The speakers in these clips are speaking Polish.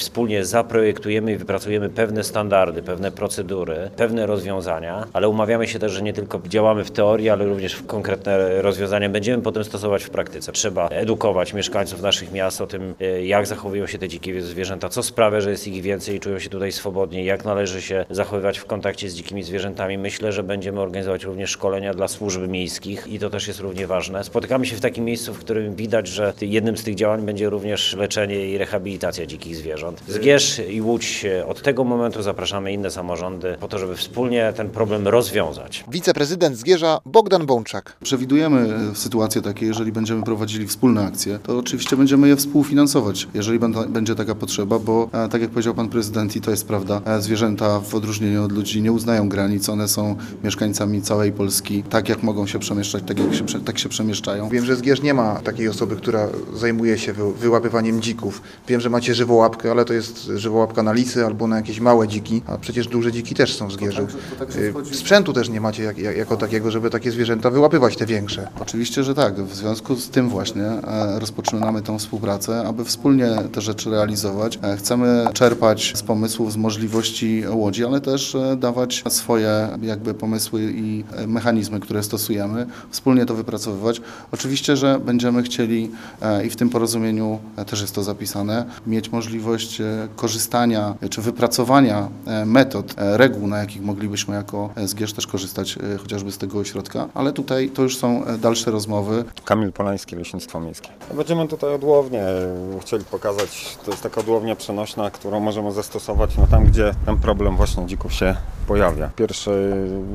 wspólnie zaprojektujemy i wypracujemy pewne standardy, pewne procedury, pewne rozwiązania, ale umawiamy się też, że nie tylko działamy w teorii, ale również w konkretne rozwiązania będziemy potem stosować w praktyce. Trzeba edukować mieszkańców naszych miast o tym, jak zachowują się te dzikie zwierzęta, co sprawia, że jest ich więcej i czują się tutaj swobodnie, jak należy się zachowywać w kontakcie z dzikimi zwierzętami. Myślę, że będziemy organizować również szkolenia dla służb miejskich i to też jest równie ważne. Spotykamy się w takim miejscu, w którym widać, że jednym z tych działań będzie również leczenie i rehabilitacja dzikich zwierząt. Zgierz i Łódź, od tego momentu zapraszamy inne samorządy po to, żeby wspólnie ten problem rozwiązać. Wiceprezydent Zgierza Bogdan Bączak. Przewidujemy sytuacje takie, jeżeli będziemy prowadzili wspólne akcje, to oczywiście będziemy je współfinansować, jeżeli będzie taka potrzeba, bo tak jak powiedział pan prezydent i to jest prawda, zwierzęta w odróżnieniu od ludzi nie uznają granic, one są mieszkańcami całej Polski, tak jak mogą się przemieszczać, tak się przemieszczają. Wiem, że Zgierz nie ma takiej osoby, która zajmuje się wyłapywaniem dzików. Wiem, że macie żywołapkę, ale to jest żywołapka na lisy albo na jakieś małe dziki, a przecież duże dziki też są w Zgierzu. Sprzętu też nie macie jako takiego, żeby takie zwierzęta wyłapywać, te większe. Oczywiście, że tak. W związku z tym właśnie rozpoczynamy tę współpracę, aby wspólnie te rzeczy realizować. Chcemy czerpać z pomysłów, z możliwości Łodzi, ale też dawać swoje jakby pomysły i mechanizmy, które stosujemy, wspólnie to wypracowywać. Oczywiście, że będziemy chcieli i w tym porozumieniu też jest to zapisane, mieć możliwość korzystania czy wypracowania metod, reguł, na jakich moglibyśmy jako Zgierz też korzystać chociażby z tego ośrodka, ale tutaj to już są dalsze rozmowy. Kamil Polański, Leśnictwo Miejskie. Będziemy tutaj odłownię chcieli pokazać, to jest taka odłownia przenośna, którą możemy zastosować tam, gdzie ten problem właśnie dzików się pojawia. Pierwszy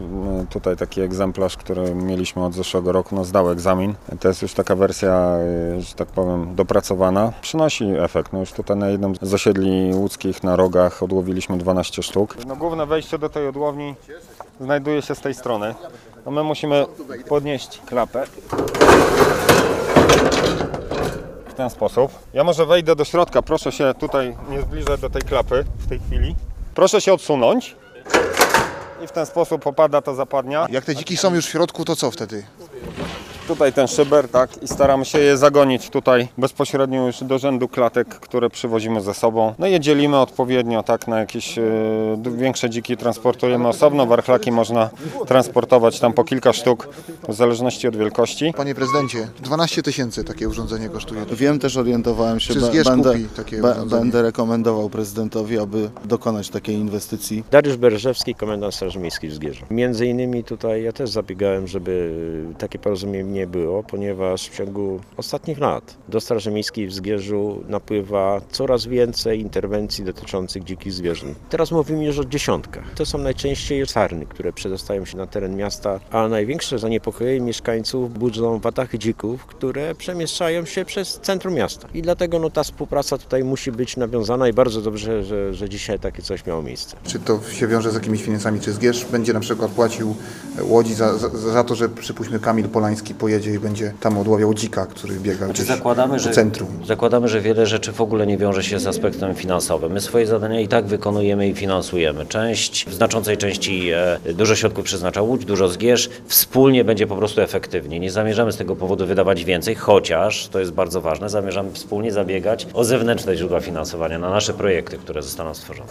tutaj taki egzemplarz, który mieliśmy od zeszłego roku, zdał egzamin. To jest już taka wersja, że tak powiem, dopracowana. Przynosi efekt. Już tutaj na jednym z osiedli łódzkich na Rogach odłowiliśmy 12 sztuk. Główne wejście do tej odłowni znajduje się z tej strony. My musimy podnieść klapę w ten sposób. Ja może wejdę do środka, proszę się tutaj nie zbliżać do tej klapy w tej chwili. Proszę się odsunąć i w ten sposób opada ta zapadnia. Jak te dziki są już w środku, to co wtedy? Tutaj ten szyber, tak, i staramy się je zagonić tutaj bezpośrednio już do rzędu klatek, które przywozimy ze sobą. No i je dzielimy odpowiednio, tak, na jakieś większe dziki transportujemy osobno, warchlaki można transportować tam po kilka sztuk, w zależności od wielkości. Panie prezydencie, 12 000 takie urządzenie kosztuje. Wiem, też orientowałem się, Czy Zgierz kupi takie urządzenie? Będę rekomendował prezydentowi, aby dokonać takiej inwestycji. Dariusz Bereżewski, komendant Straży Miejskiej w Zgierzu. Między innymi tutaj ja też zabiegałem, żeby takie porozumienie nie było, ponieważ w ciągu ostatnich lat do Straży Miejskiej w Zgierzu napływa coraz więcej interwencji dotyczących dzikich zwierząt. Teraz mówimy już o dziesiątkach. To są najczęściej sarny, które przedostają się na teren miasta, a największe zaniepokojenie mieszkańców budzą watachy dzików, które przemieszczają się przez centrum miasta. I dlatego ta współpraca tutaj musi być nawiązana i bardzo dobrze, że dzisiaj takie coś miało miejsce. Czy to się wiąże z jakimiś finansami? Czy Zgierz będzie na przykład płacił Łodzi za to, że przypuśćmy Kamil Polański pojedzie i będzie tam odławiał dzika, który biega gdzieś po centrum? Zakładamy, że wiele rzeczy w ogóle nie wiąże się z aspektem finansowym. My swoje zadania i tak wykonujemy i finansujemy. W znaczącej części dużo środków przeznacza Łódź, dużo Zgierz. Wspólnie będzie po prostu efektywnie. Nie zamierzamy z tego powodu wydawać więcej, chociaż, to jest bardzo ważne, zamierzamy wspólnie zabiegać o zewnętrzne źródła finansowania na nasze projekty, które zostaną stworzone.